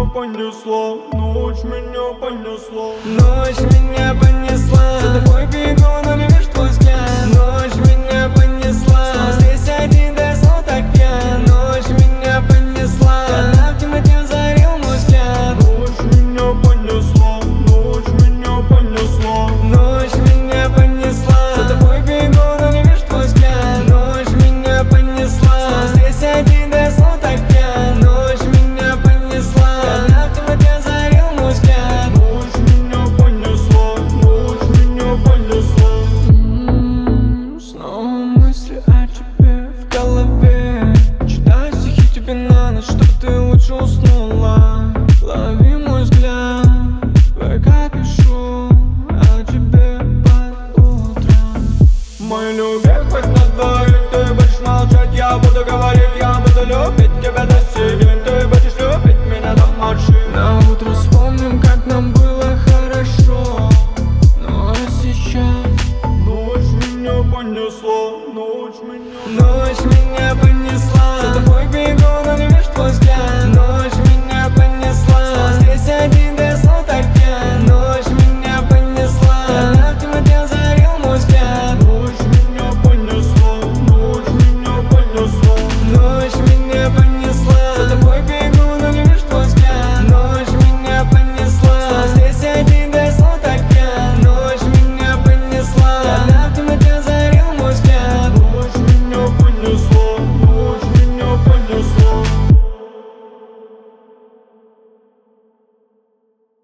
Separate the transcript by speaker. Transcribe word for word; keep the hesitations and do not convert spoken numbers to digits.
Speaker 1: меня понесла, ночь меня понесла.
Speaker 2: Ночь меня понесла, за тобой бегу, но не вижу твой взгляд. Ночь меня понесла, снова здесь один, да я снова так пьян. Ночь меня понесла, она в темноте озарил мой взгляд.
Speaker 1: Ночь меня понесла, ночь меня понесла.
Speaker 2: Ночь меня понесла, за тобой бегу, но не вижу твой взгляд. Ночь меня понесла, снова здесь один, да я снова так пьян. Ночь меня понесла, она в темноте озарил мой взгляд.
Speaker 1: Ночь меня понесла, ночь меня понесла.
Speaker 2: М-м, Снова мысли о тебе в голове. Читаю стихи тебе на ночь, чтобы ты лучше уснула. Лови мой взгляд, пока пишу о тебе под утром.
Speaker 1: Мой любимый, хоть на двоих, ты будешь молчать, я буду говорить, я буду любить тебя до сих день. Ты будешь любить меня до машины.
Speaker 2: На утро вспомним, как нам было хорошо. Ну а сейчас
Speaker 1: Ночь меня понесла, ночь меня
Speaker 2: ночь меня понесла.